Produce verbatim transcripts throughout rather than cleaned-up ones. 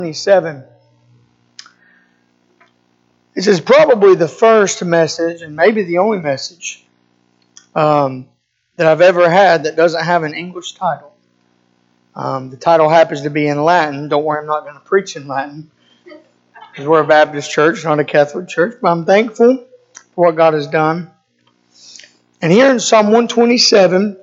twenty-seven. This is probably the first message, and maybe the only message, um, that I've ever had that doesn't have an English title. Um, the title happens to be in Latin. Don't worry, I'm not going to preach in Latin, because we're a Baptist church, not a Catholic church. But I'm thankful for what God has done. And here in Psalm one twenty-seven,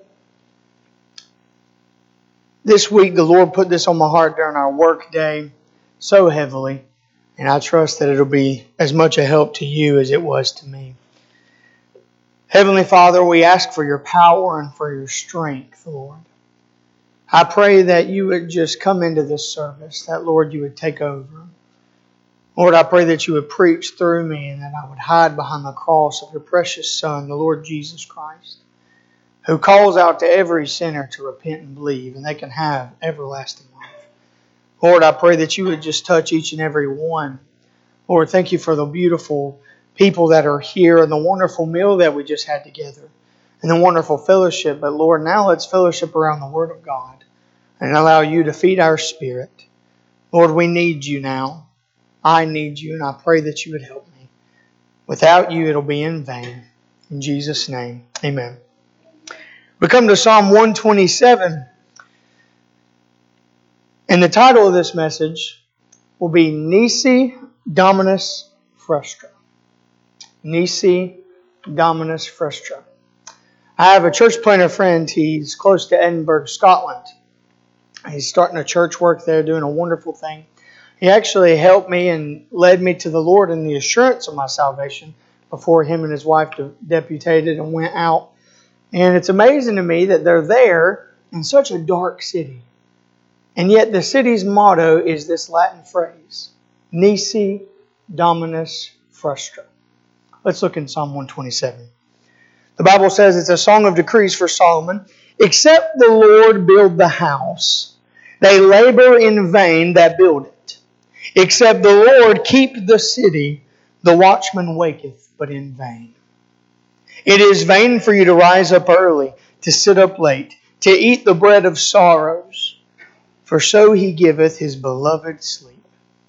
this week the Lord put this on my heart during our work day so heavily. And I trust that it'll be as much a help to you as it was to me. Heavenly Father, we ask for your power and for your strength, Lord. I pray that you would just come into this service, that, Lord, you would take over. Lord, I pray that you would preach through me and that I would hide behind the cross of your precious Son, the Lord Jesus Christ, who calls out to every sinner to repent and believe, and they can have everlasting life. Lord, I pray that you would just touch each and every one. Lord, thank you for the beautiful people that are here and the wonderful meal that we just had together and the wonderful fellowship. But Lord, now let's fellowship around the Word of God and allow you to feed our spirit. Lord, we need you now. I need you, and I pray that you would help me. Without you, it'll be in vain. In Jesus' name, amen. We come to Psalm one twenty-seven. And the title of this message will be Nisi Dominus Frustra. Nisi Dominus Frustra. I have a church planter friend. He's close to Edinburgh, Scotland. He's starting a church work there, doing a wonderful thing. He actually helped me and led me to the Lord in the assurance of my salvation before him and his wife deputated and went out. And it's amazing to me that they're there in such a dark city. And yet the city's motto is this Latin phrase, Nisi Dominus Frustra. Let's look in Psalm one twenty-seven. The Bible says it's a song of decrees for Solomon. Except the Lord build the house, they labor in vain that build it. Except the Lord keep the city, the watchman waketh, but in vain. It is vain for you to rise up early, to sit up late, to eat the bread of sorrows. For so he giveth his beloved sleep.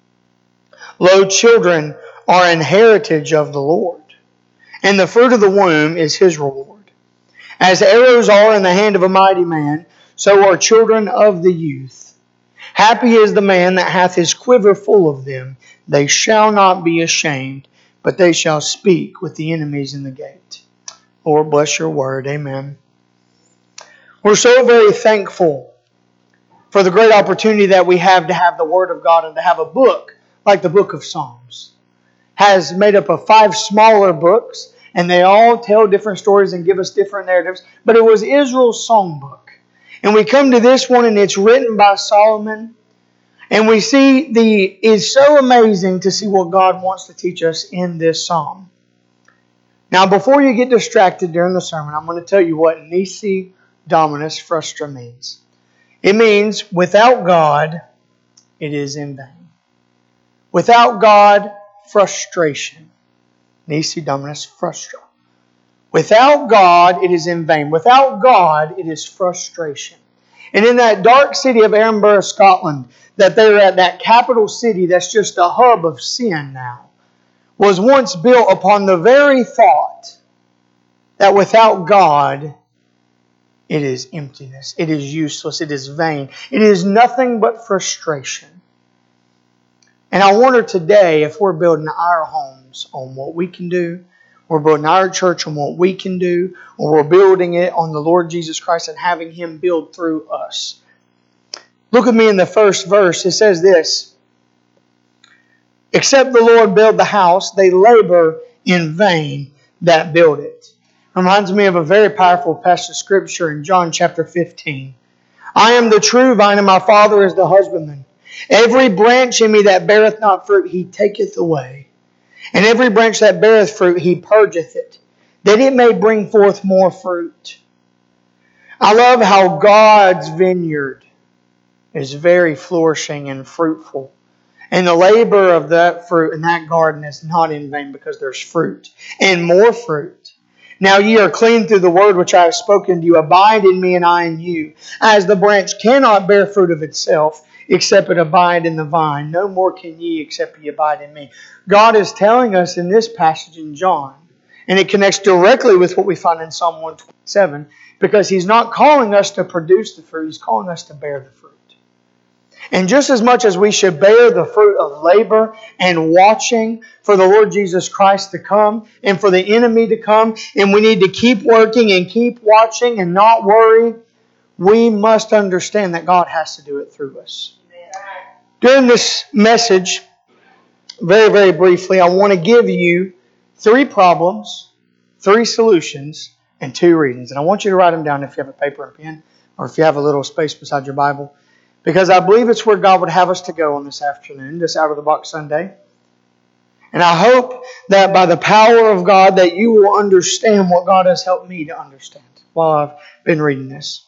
Lo, children are an heritage of the Lord, and the fruit of the womb is his reward. As arrows are in the hand of a mighty man, so are children of the youth. Happy is the man that hath his quiver full of them. They shall not be ashamed, but they shall speak with the enemies in the gate. Lord, bless your word. Amen. We're so very thankful for the great opportunity that we have to have the Word of God and to have a book like the book of Psalms. Has made up of five smaller books, and they all tell different stories and give us different narratives. But it was Israel's songbook. And we come to this one, and it's written by Solomon. And we see the, it's so amazing to see what God wants to teach us in this psalm. Now, before you get distracted during the sermon, I'm going to tell you what Nisi Dominus Frustra means. It means, without God, it is in vain. Without God, frustration. Nisi Dominus Frustra. Without God, it is in vain. Without God, it is frustration. And in that dark city of Edinburgh, Scotland, that they're at, that capital city that's just a hub of sin now, was once built upon the very thought that without God, it is emptiness. It is useless. It is vain. It is nothing but frustration. And I wonder today if we're building our homes on what we can do, we're building our church on what we can do, or we're building it on the Lord Jesus Christ and having Him build through us. Look at me in the first verse. It says this, except the Lord build the house, they labor in vain that build it. Reminds me of a very powerful passage of Scripture in John chapter fifteen. I am the true vine, and my Father is the husbandman. Every branch in me that beareth not fruit, He taketh away. And every branch that beareth fruit, He purgeth it, that it may bring forth more fruit. I love how God's vineyard is very flourishing and fruitful. And the labor of that fruit in that garden is not in vain, because there's fruit and more fruit. Now ye are clean through the word which I have spoken to you. Abide in me and I in you. As the branch cannot bear fruit of itself except it abide in the vine. No more can ye except ye abide in me. God is telling us in this passage in John, and it connects directly with what we find in Psalm one twenty-seven, because He's not calling us to produce the fruit, He's calling us to bear the fruit. And just as much as we should bear the fruit of labor and watching for the Lord Jesus Christ to come and for the enemy to come, and we need to keep working and keep watching and not worry, we must understand that God has to do it through us. During this message, very, very briefly, I want to give you three problems, three solutions, and two reasons. And I want you to write them down if you have a paper and pen, or if you have a little space beside your Bible. Because I believe it's where God would have us to go on this afternoon, this Out of the Box Sunday. And I hope that by the power of God that you will understand what God has helped me to understand while I've been reading this.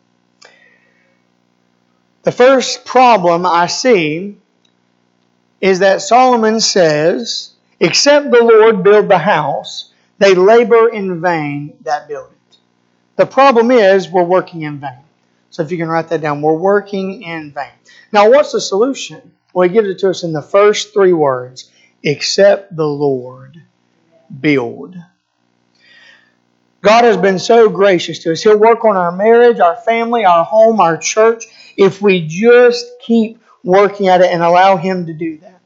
The first problem I see is that Solomon says, except the Lord build the house, they labor in vain that build it. The problem is we're working in vain. So if you can write that down, we're working in vain. Now what's the solution? Well, He gives it to us in the first three words. Except the Lord build. God has been so gracious to us. He'll work on our marriage, our family, our home, our church, if we just keep working at it and allow Him to do that.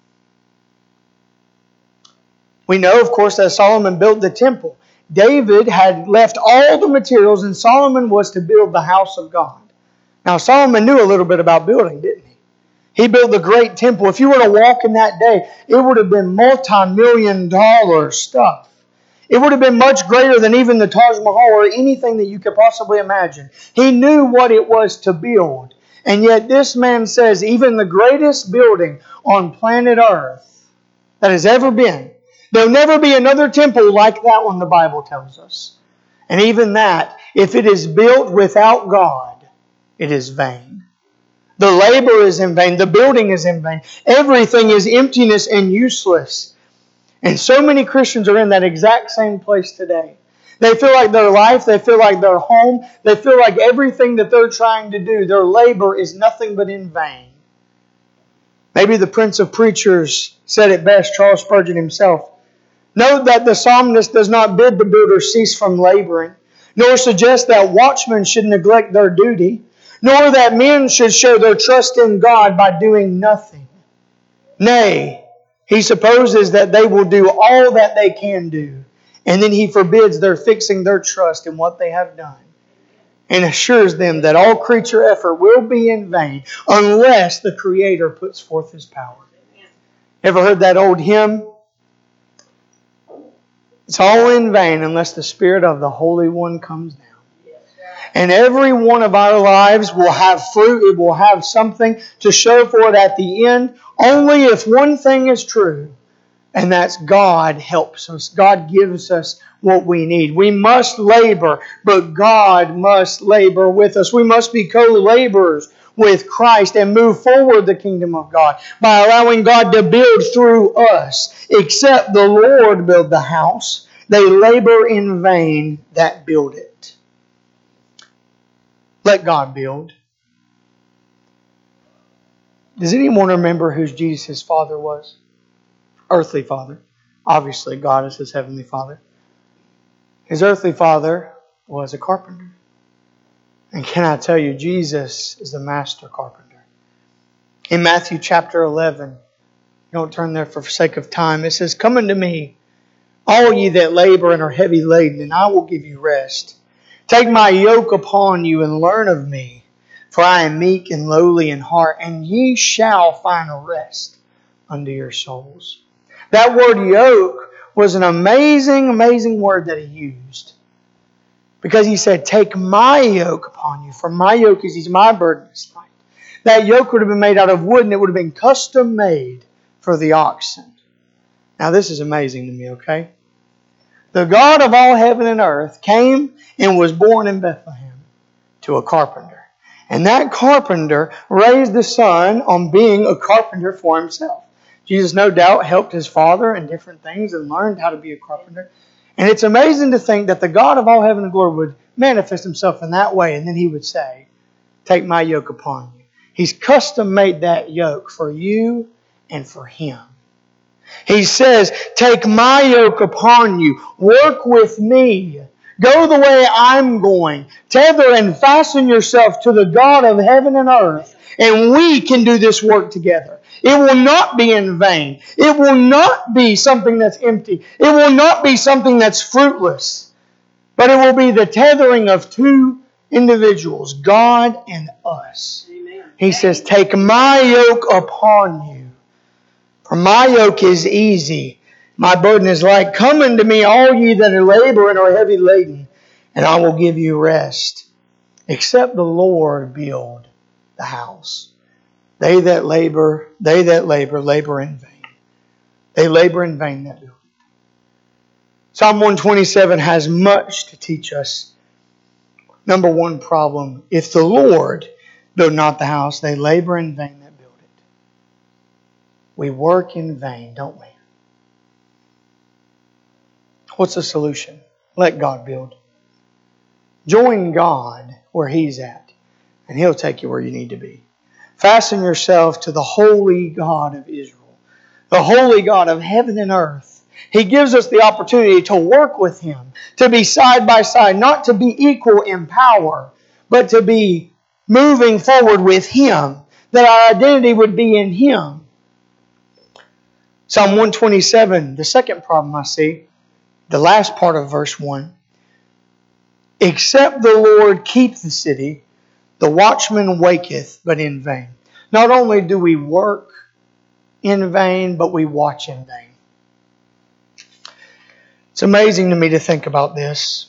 We know, of course, that Solomon built the temple. David had left all the materials and Solomon was to build the house of God. Now, Solomon knew a little bit about building, didn't he? He built the great temple. If you were to walk in that day, it would have been multi-million dollar stuff. It would have been much greater than even the Taj Mahal or anything that you could possibly imagine. He knew what it was to build. And yet this man says even the greatest building on planet Earth that has ever been, there'll never be another temple like that one, the Bible tells us. And even that, if it is built without God, it is vain. The labor is in vain. The building is in vain. Everything is emptiness and useless. And so many Christians are in that exact same place today. They feel like their life, they feel like their home, they feel like everything that they're trying to do, their labor is nothing but in vain. Maybe the Prince of Preachers said it best, Charles Spurgeon himself. Note that the psalmist does not bid the builder cease from laboring, nor suggest that watchmen should neglect their duty, nor that men should show their trust in God by doing nothing. Nay, he supposes that they will do all that they can do, and then he forbids their fixing their trust in what they have done, and assures them that all creature effort will be in vain unless the Creator puts forth His power. Ever heard that old hymn? It's all in vain unless the Spirit of the Holy One comes down. And every one of our lives will have fruit. It will have something to show for it at the end. Only if one thing is true, and that's God helps us. God gives us what we need. We must labor, but God must labor with us. We must be co-laborers with Christ and move forward the kingdom of God by allowing God to build through us. Except the Lord build the house, they labor in vain that build it. Let God build. Does anyone remember who Jesus' father was? Earthly father. Obviously, God is His heavenly Father. His earthly father was a carpenter. And can I tell you, Jesus is the master carpenter. In Matthew chapter eleven, don't turn there for sake of time, it says, "Come unto me, all ye that labor and are heavy laden, and I will give you rest. Take my yoke upon you and learn of me, for I am meek and lowly in heart, and ye shall find rest unto your souls." That word yoke was an amazing, amazing word that He used. Because He said, take my yoke upon you, for my yoke is easy, my burden is light. That yoke would have been made out of wood, and it would have been custom made for the oxen. Now this is amazing to me, okay? The God of all heaven and earth came and was born in Bethlehem to a carpenter. And that carpenter raised the son on being a carpenter for himself. Jesus no doubt helped his father in different things and learned how to be a carpenter. And it's amazing to think that the God of all heaven and glory would manifest Himself in that way. And then He would say, take my yoke upon you. He's custom made that yoke for you and for him. He says, take my yoke upon you. Work with me. Go the way I'm going. Tether and fasten yourself to the God of heaven and earth. And we can do this work together. It will not be in vain. It will not be something that's empty. It will not be something that's fruitless. But it will be the tethering of two individuals, God and us. Amen. He says, take my yoke upon you. For my yoke is easy, my burden is light. Come unto me, all ye that are labor and are heavy laden, and I will give you rest. Except the Lord build the house. They that labor, they that labor, labor in vain. They labor in vain that build it. Psalm one twenty-seven has much to teach us. Number one problem, if the Lord build not the house, they labor in vain. We work in vain, don't we? What's the solution? Let God build. Join God where He's at, and He'll take you where you need to be. Fasten yourself to the holy God of Israel, the holy God of heaven and earth. He gives us the opportunity to work with Him, to be side by side, not to be equal in power, but to be moving forward with Him, that our identity would be in Him. Psalm one twenty-seven, the second problem I see, the last part of verse one. Except the Lord keep the city, the watchman waketh, but in vain. Not only do we work in vain, but we watch in vain. It's amazing to me to think about this.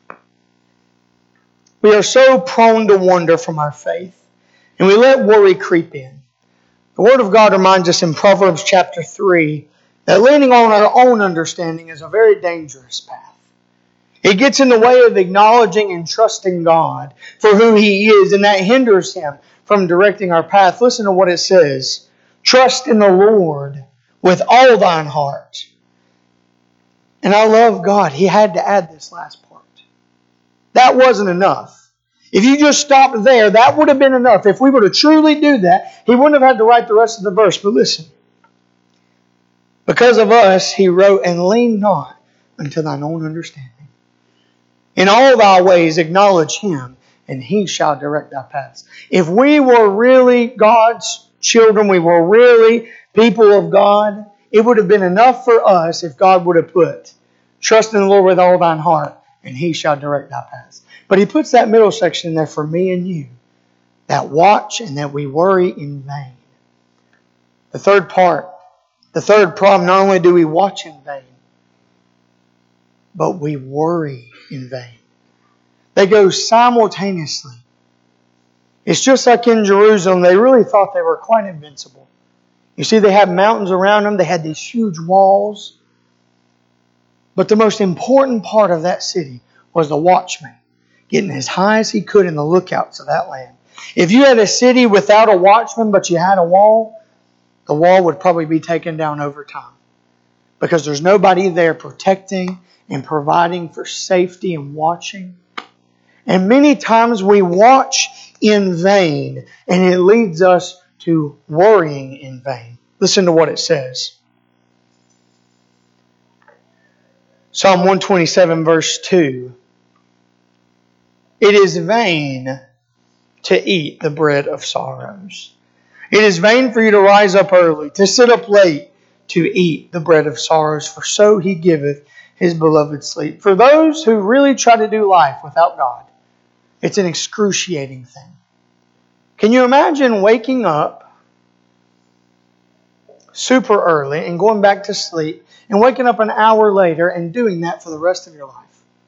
We are so prone to wander from our faith, and we let worry creep in. The Word of God reminds us in Proverbs chapter three that leaning on our own understanding is a very dangerous path. It gets in the way of acknowledging and trusting God for who He is, and that hinders Him from directing our path. Listen to what it says. Trust in the Lord with all thine heart. And I love God. He had to add this last part. That wasn't enough. If you just stopped there, that would have been enough. If we were to truly do that, He wouldn't have had to write the rest of the verse. But listen. Because of us, He wrote, and lean not unto thine own understanding. In all thy ways acknowledge Him, and He shall direct thy paths. If we were really God's children, we were really people of God, it would have been enough for us if God would have put, trust in the Lord with all thine heart, and He shall direct thy paths. But He puts that middle section in there for me and you, that watch and that we worry in vain. The third part, the third problem, not only do we watch in vain, but we worry in vain. They go simultaneously. It's just like in Jerusalem, they really thought they were quite invincible. You see, they had mountains around them, they had these huge walls. But the most important part of that city was the watchman, getting as high as he could in the lookouts of that land. If you had a city without a watchman, but you had a wall, the wall would probably be taken down over time. Because there's nobody there protecting and providing for safety and watching. And many times we watch in vain, and it leads us to worrying in vain. Listen to what it says. Psalm one twenty-seven verse two. It is vain to eat the bread of sorrows. It is vain for you to rise up early, to sit up late, to eat the bread of sorrows, for so He giveth His beloved sleep. For those who really try to do life without God, it's an excruciating thing. Can you imagine waking up super early and going back to sleep and waking up an hour later and doing that for the rest of your life?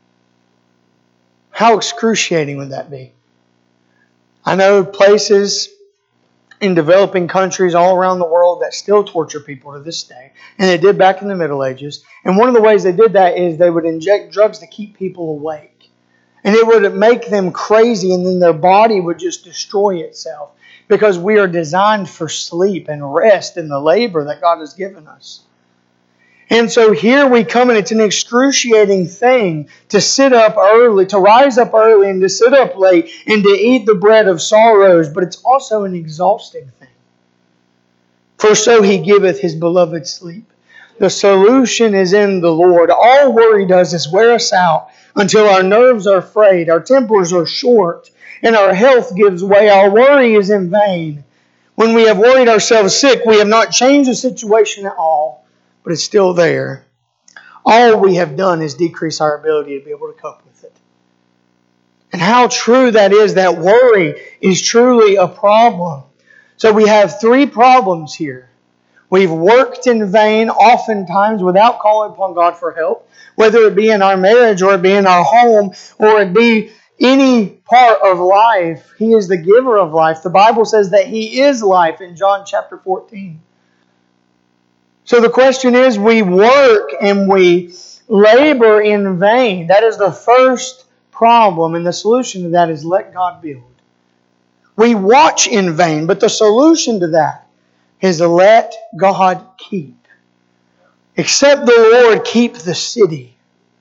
How excruciating would that be? I know places in developing countries all around the world that still torture people to this day. And they did back in the Middle Ages. And one of the ways they did that is they would inject drugs to keep people awake. And it would make them crazy, and then their body would just destroy itself. Because we are designed for sleep and rest and the labor that God has given us. And so here we come, and it's an excruciating thing to sit up early, to rise up early and to sit up late and to eat the bread of sorrows. But it's also an exhausting thing. For so He giveth His beloved sleep. The solution is in the Lord. All worry does is wear us out until our nerves are frayed, our tempers are short, and our health gives way. Our worry is in vain. When we have worried ourselves sick, we have not changed the situation at all, but it's still there. All we have done is decrease our ability to be able to cope with it. And how true that is, that worry is truly a problem. So we have three problems here. We've worked in vain, oftentimes without calling upon God for help, whether it be in our marriage or it be in our home or it be any part of life. He is the giver of life. The Bible says that He is life in John chapter fourteen. So the question is, we work and we labor in vain. That is the first problem, and the solution to that is let God build. We watch in vain, but the solution to that is to let God keep. Except the Lord keep the city,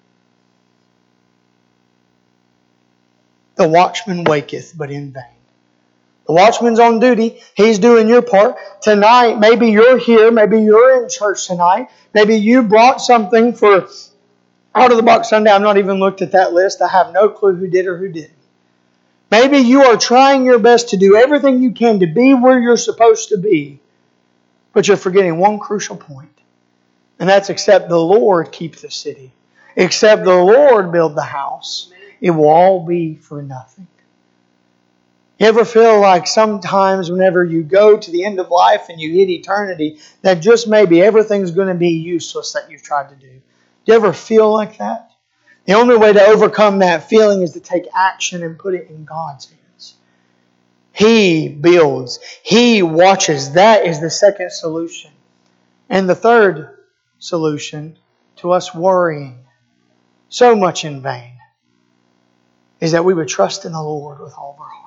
the watchman waketh, but in vain. The watchman's on duty. He's doing your part. Tonight, maybe you're here. Maybe you're in church tonight. Maybe you brought something for Out of the Box Sunday. I've not even looked at that list. I have no clue who did or who didn't. Maybe you are trying your best to do everything you can to be where you're supposed to be, but you're forgetting one crucial point. And that's except the Lord keep the city. Except the Lord build the house. It will all be for nothing. You ever feel like sometimes whenever you go to the end of life and you hit eternity, that just maybe everything's going to be useless that you've tried to do? Do you ever feel like that? The only way to overcome that feeling is to take action and put it in God's hands. He builds. He watches. That is the second solution. And the third solution to us worrying so much in vain is that we would trust in the Lord with all of our heart.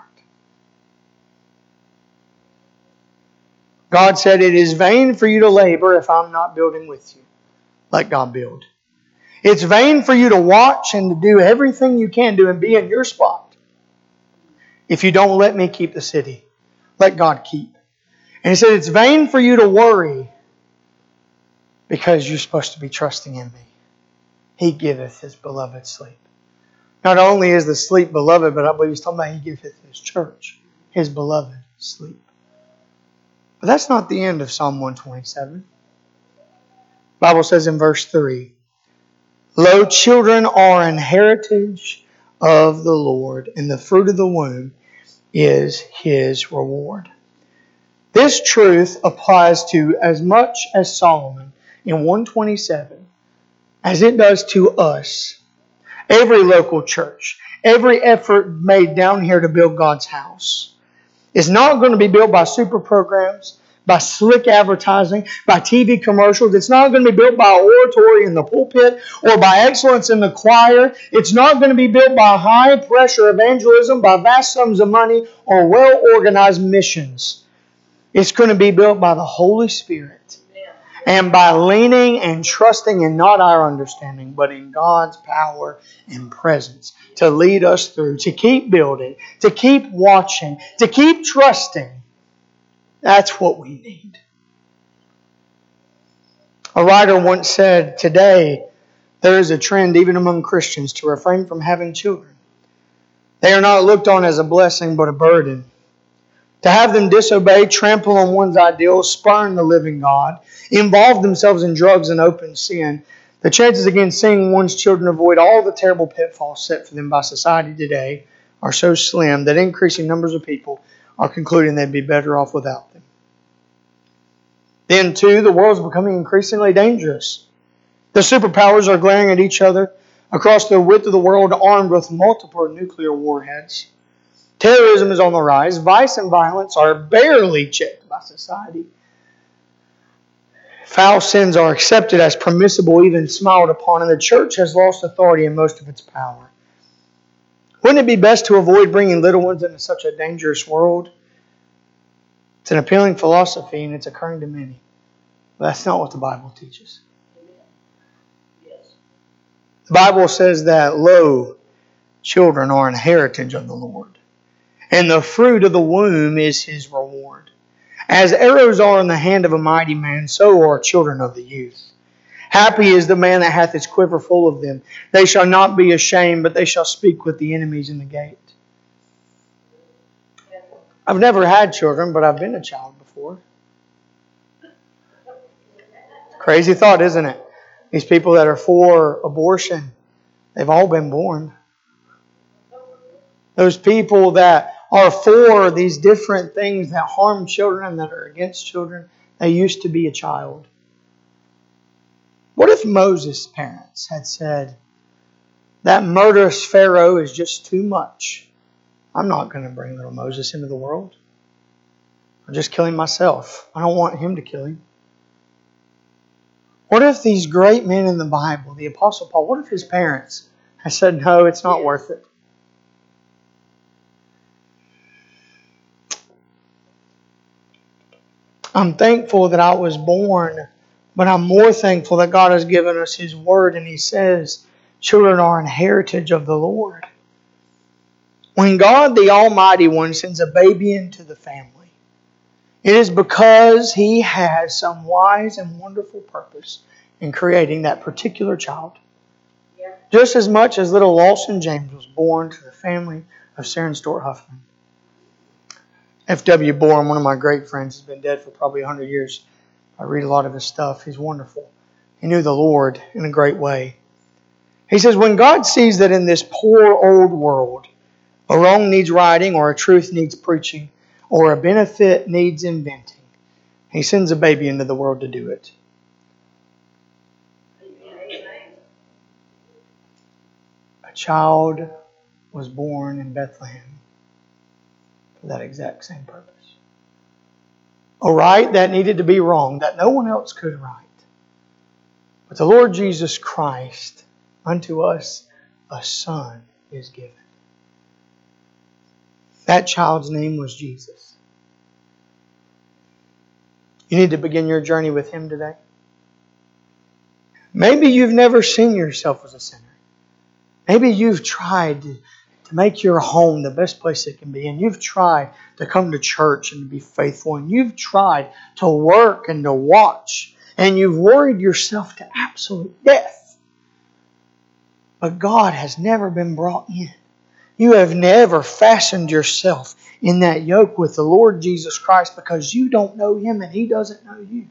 God said, it is vain for you to labor if I'm not building with you. Let God build. It's vain for you to watch and to do everything you can do and be in your spot if you don't let me keep the city. Let God keep. And He said, it's vain for you to worry because you're supposed to be trusting in me. He giveth His beloved sleep. Not only is the sleep beloved, but I believe He's talking about He giveth His church, His beloved sleep. But that's not the end of Psalm one twenty-seven. The Bible says in verse three, lo, children are an heritage of the Lord, and the fruit of the womb is His reward. This truth applies to as much as Solomon in one twenty-seven as it does to us. Every local church, every effort made down here to build God's house is not going to be built by super programs, by slick advertising, by T V commercials. It's not going to be built by oratory in the pulpit or by excellence in the choir. It's not going to be built by high-pressure evangelism, by vast sums of money, or well-organized missions. It's going to be built by the Holy Spirit and by leaning and trusting in not our understanding, but in God's power and presence to lead us through, to keep building, to keep watching, to keep trusting. That's what we need. A writer once said, today there is a trend even among Christians to refrain from having children. They are not looked on as a blessing but a burden. To have them disobey, trample on one's ideals, spurn the living God, involve themselves in drugs and open sin, the chances against seeing one's children avoid all the terrible pitfalls set for them by society today are so slim that increasing numbers of people are concluding they'd be better off without them. Then, too, the world is becoming increasingly dangerous. The superpowers are glaring at each other across the width of the world, armed with multiple nuclear warheads. Terrorism is on the rise. Vice and violence are barely checked by society. Foul sins are accepted as permissible, even smiled upon, and the church has lost authority in most of its power. Wouldn't it be best to avoid bringing little ones into such a dangerous world? It's an appealing philosophy, and it's occurring to many. But that's not what the Bible teaches. The Bible says that, lo, children are an heritage of the Lord, and the fruit of the womb is His reward. As arrows are in the hand of a mighty man, so are children of the youth. Happy is the man that hath his quiver full of them. They shall not be ashamed, but they shall speak with the enemies in the gate. I've never had children, but I've been a child before. Crazy thought, isn't it? These people that are for abortion, they've all been born. Those people that are for these different things that harm children and that are against children, they used to be a child. What if Moses' parents had said, that murderous Pharaoh is just too much. I'm not going to bring little Moses into the world. I'm just killing myself. I don't want him to kill him. What if these great men in the Bible, the Apostle Paul, what if his parents had said, no, it's not worth it? I'm thankful that I was born, but I'm more thankful that God has given us His Word, and He says, children are an heritage of the Lord. When God, the Almighty One, sends a baby into the family, it is because He has some wise and wonderful purpose in creating that particular child. Yeah. Just as much as little Lawson James was born to the family of Sharon Stort Huffman. F W Bourne, one of my great friends, has been dead for probably one hundred years. I read a lot of his stuff. He's wonderful. He knew the Lord in a great way. He says, when God sees that in this poor old world, a wrong needs righting, or a truth needs preaching, or a benefit needs inventing, He sends a baby into the world to do it. A child was born in Bethlehem for that exact same purpose. A right that needed to be wrong, that no one else could right. But the Lord Jesus Christ, unto us a Son is given. That child's name was Jesus. You need to begin your journey with Him today. Maybe you've never seen yourself as a sinner. Maybe you've tried to, to make your home the best place it can be. And you've tried to come to church and to be faithful. And you've tried to work and to watch. And you've worried yourself to absolute death. But God has never been brought in. You have never fastened yourself in that yoke with the Lord Jesus Christ because you don't know Him and He doesn't know you.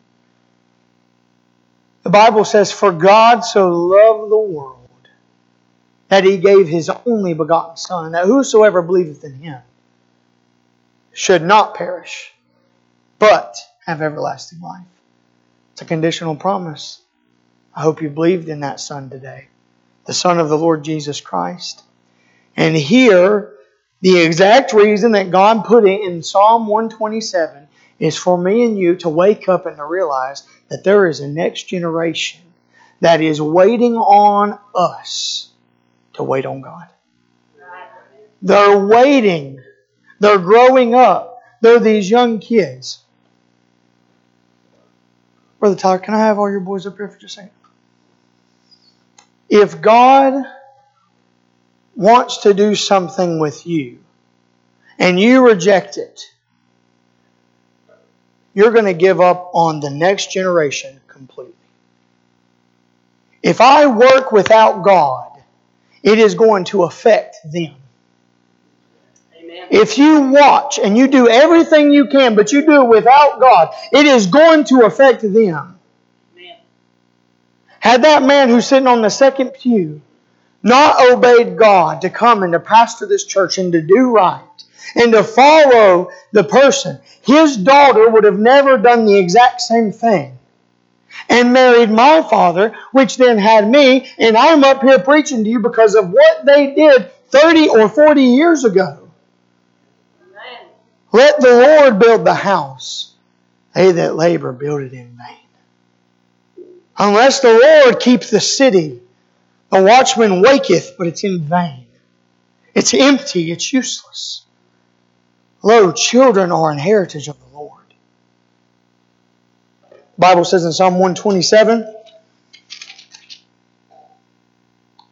The Bible says, for God so loved the world that He gave His only begotten Son, that whosoever believeth in Him should not perish, but have everlasting life. It's a conditional promise. I hope you believed in that Son today, the Son of the Lord Jesus Christ. And here, the exact reason that God put it in Psalm one twenty-seven is for me and you to wake up and to realize that there is a next generation that is waiting on us to wait on God. They're waiting. They're growing up. They're these young kids. Brother Tyler, can I have all your boys up here for just a second? If God wants to do something with you and you reject it, you're going to give up on the next generation completely. If I work without God, it is going to affect them. Amen. If you watch and you do everything you can, but you do it without God, it is going to affect them. Amen. Had that man who's sitting on the second pew not obeyed God to come and to pastor this church and to do right and to follow the person, his daughter would have never done the exact same thing and married my father, which then had me, and I'm up here preaching to you because of what they did thirty or forty years ago. Amen. Let the Lord build the house. They that labor build it in vain. Unless the Lord keep the city, the watchman waketh, but it's in vain. It's empty, it's useless. Lo, children are an heritage of the Lord. The Bible says in Psalm one twenty-seven,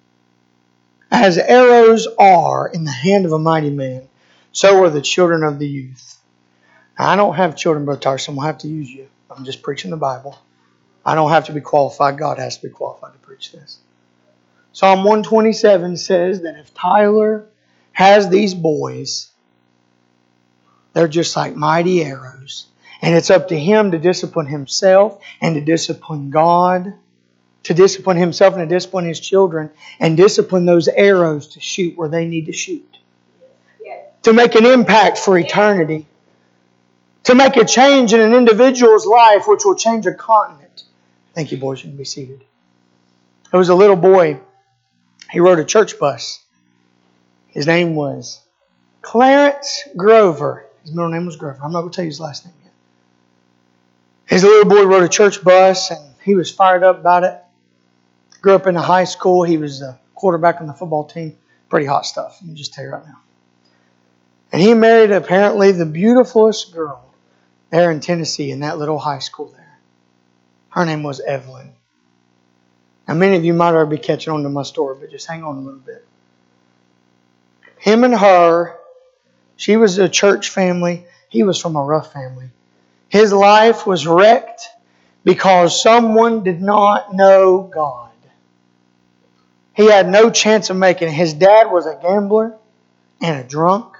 As arrows are in the hand of a mighty man, so are the children of the youth. Now, I don't have children, Brother Tarson. We'll have to use you. I'm just preaching the Bible. I don't have to be qualified. God has to be qualified to preach this. Psalm one twenty-seven says that if Tyler has these boys, they're just like mighty arrows. And it's up to him to discipline himself and to discipline God, to discipline himself and to discipline his children, and discipline those arrows to shoot where they need to shoot. To make an impact for eternity. To make a change in an individual's life which will change a continent. Thank you, boys. You can be seated. There was a little boy. He rode a church bus. His name was Clarence Grover. His middle name was Grover. I'm not going to tell you his last name yet. His little boy rode a church bus, and he was fired up about it. Grew up in a high school. He was a quarterback on the football team. Pretty hot stuff. Let me just tell you right now. And he married apparently the beautifulest girl there in Tennessee in that little high school there. Her name was Evelyn. Now, many of you might already be catching on to my story, but just hang on a little bit. Him and her, she was a church family. He was from a rough family. His life was wrecked because someone did not know God. He had no chance of making it. His dad was a gambler and a drunk.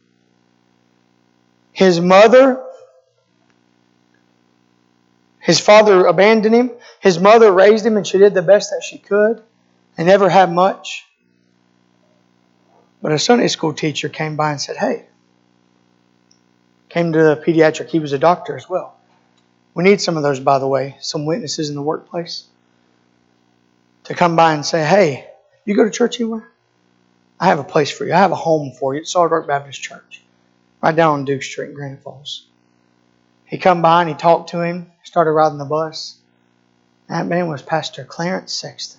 His mother, his father abandoned him. His mother raised him and she did the best that she could. They never had much. But a Sunday school teacher came by and said, hey, came to the pediatric. He was a doctor as well. We need some of those, by the way, some witnesses in the workplace to come by and say, hey, you go to church anywhere? I have a place for you. I have a home for you. It's Solid Rock Baptist Church, right down on Duke Street in Granite Falls. He come by and he talked to him, started riding the bus. That man was Pastor Clarence Sexton.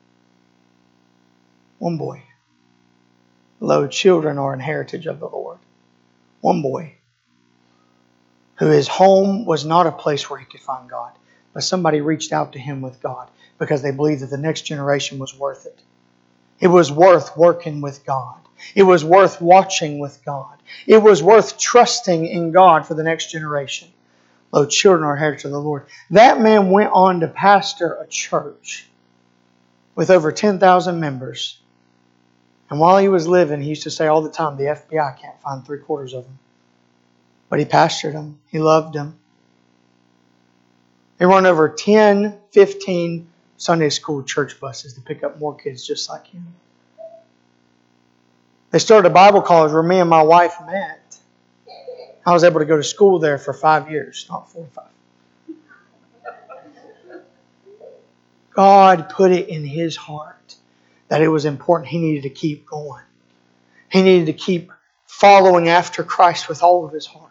One boy. Lo, children are an heritage of the Lord. One boy. Who his home was not a place where he could find God. But somebody reached out to him with God because they believed that the next generation was worth it. It was worth working with God. It was worth watching with God. It was worth trusting in God for the next generation. Lo, children are heritage of the Lord. That man went on to pastor a church with over ten thousand members. And while he was living, he used to say all the time, the F B I can't find three quarters of them. But he pastored them. He loved them. They run over ten, fifteen Sunday school church buses to pick up more kids just like him. They started a Bible college where me and my wife met. I was able to go to school there for five years, not four or five. God put it in his heart that it was important. He needed to keep going. He needed to keep following after Christ with all of his heart.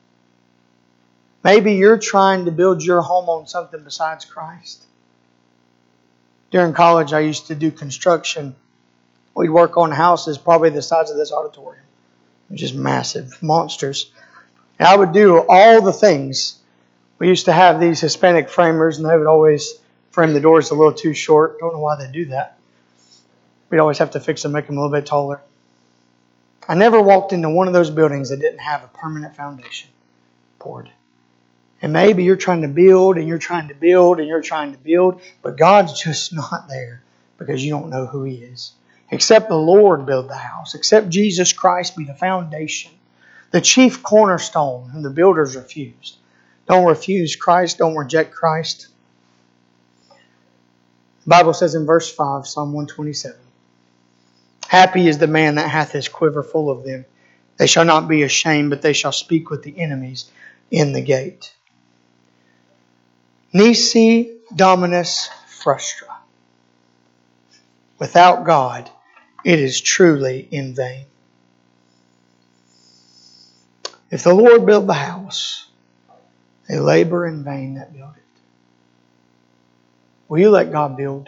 Maybe you're trying to build your home on something besides Christ. During college, I used to do construction. We'd work on houses probably the size of this auditorium. Just massive monsters. And I would do all the things. We used to have these Hispanic framers, and they would always frame the doors a little too short. Don't know why they do that. We'd always have to fix them, make them a little bit taller. I never walked into one of those buildings that didn't have a permanent foundation poured. And maybe you're trying to build, and you're trying to build, and you're trying to build, but God's just not there because you don't know who He is. Except the Lord build the house. Except Jesus Christ be the foundation. The chief cornerstone whom the builders refused. Don't refuse Christ. Don't reject Christ. The Bible says in verse five, Psalm one twenty-seven, happy is the man that hath his quiver full of them. They shall not be ashamed, but they shall speak with the enemies in the gate. Nisi Dominus Frustra. Without God, it is truly in vain. If the Lord build the house, they labor in vain that build it. Will you let God build?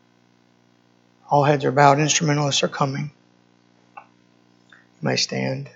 All heads are bowed. Instrumentalists are coming. You may stand.